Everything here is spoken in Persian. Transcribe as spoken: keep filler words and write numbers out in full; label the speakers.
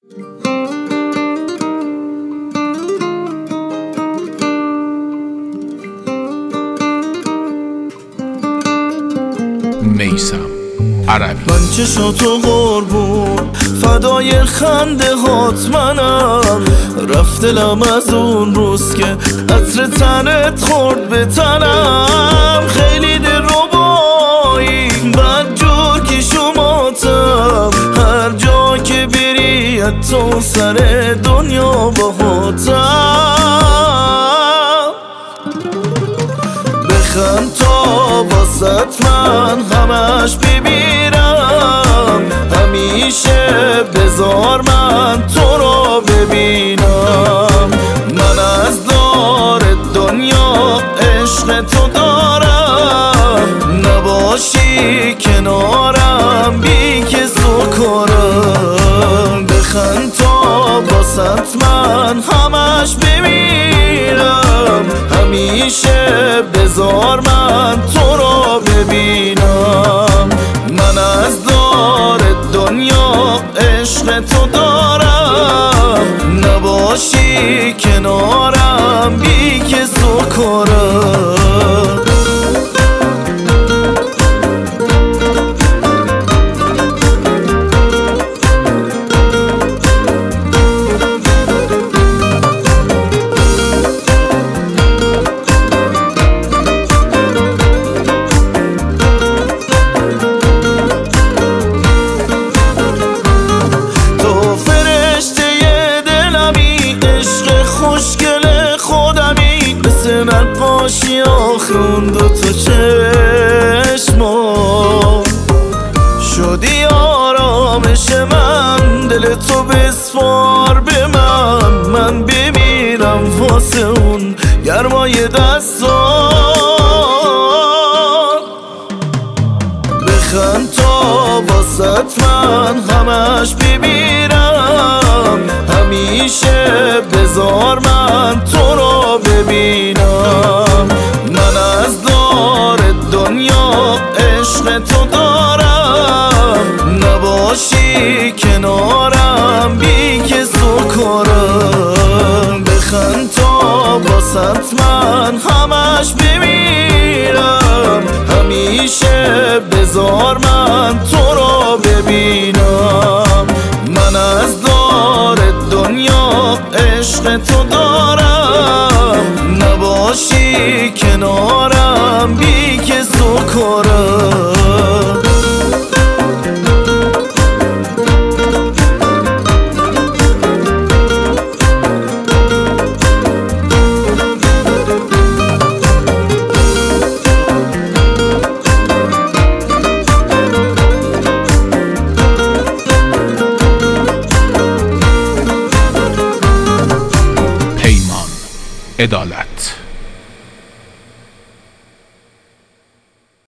Speaker 1: میثم عربی.
Speaker 2: من چشاتو قربون فدای خنده هات منم، رفت دلم از اون روز که عطر تنت خورد به تنم. خیلی دلربایی بد جور که شماتم، هر جا که بری تو سر دنیا باهاتم. بخند تا واسط من همش ببینم، همیشه بذار من تو رو ببینم. من از دار دنیا عشق تو دارم، نباشی کنارم بی که زو کنم. بخند تا واسط من همش ببینم، همیشه بذار من تو رو ببینم. من از دار دنیا عشق تو دارم، نباشی کنارم بی که زو کنم. نقاشی آخون دو تا چشما شدی آرامش من، دل تو بسپار به من. من بمیرم واسه اون گرمای دستان. بخند تا واسط من همش بمیرم، همیشه بذار من تو رو ببینم. من از دار دنیا عشق تو دارم، نباشی کنارم بی که زو کنم. بخند تا واسط من همش بمیرم، همیشه بذار من تو رو ببینم. من از دار دنیا عشق تو دارم، نباشی کنارم بی که زو کنم.
Speaker 1: پیمان عدالت.